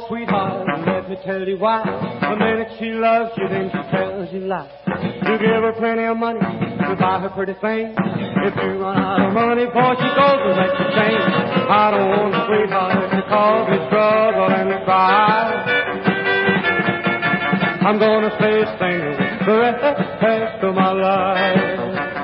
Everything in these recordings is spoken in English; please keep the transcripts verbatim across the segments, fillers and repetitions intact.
sweetheart, and let me tell you why. The minute she loves you, then she tells you lies. You give her plenty of money to buy her pretty things. If you run out of money before she goes, and makes you change. I don't want a sweetheart to cause me trouble and cry. I'm gonna stay single the rest of my life.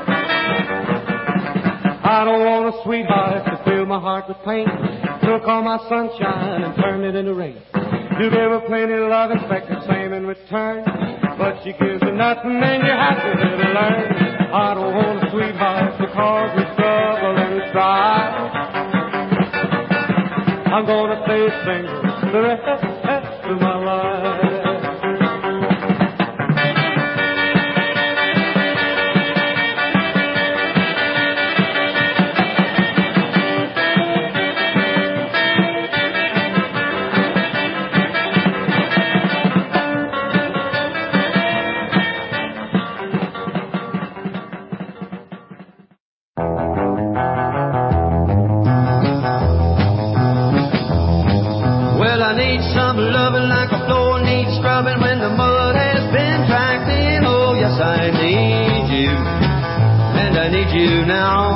I don't want a sweetheart to fill my heart with pain. Took all my sunshine and turned it into rain. You give her plenty of love, expect the same in return. But she gives you nothing, and you have to live and learn. I don't want a sweetheart to cause me trouble and strife. I'm gonna stay single the rest of my life. You now.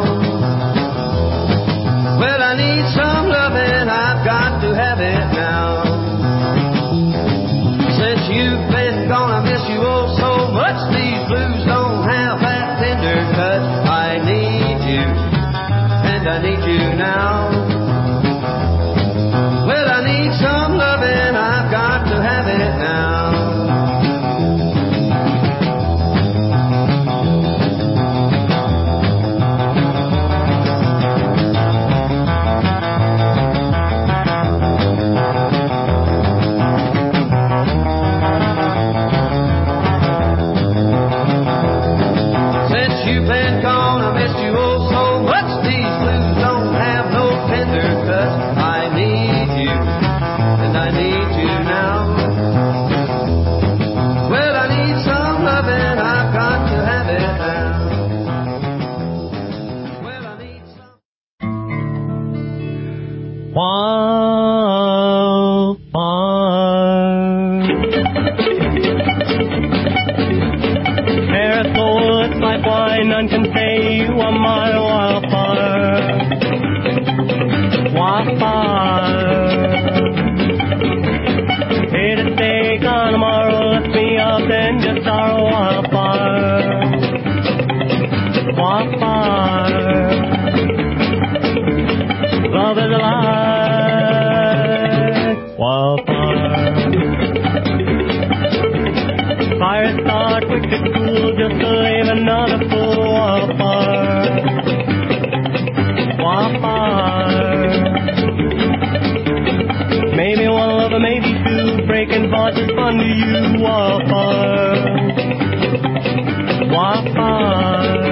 Well, I need some loving, I've got to have it now. Since you've been gone, I miss you oh so much. These blues don't have that tender touch. I need you, and I need you now. Well, I need some loving, I've got to have it now. None can say you are my wildfire, wildfire. Here to stay, gone tomorrow, lift me up and just our wildfire, wildfire. Love is alive, wildfire. Fire start quick to cool, just to leave another fool. Wildfire, wildfire. Maybe one lover, maybe two. Breaking hearts is fun to you. Wildfire, wildfire.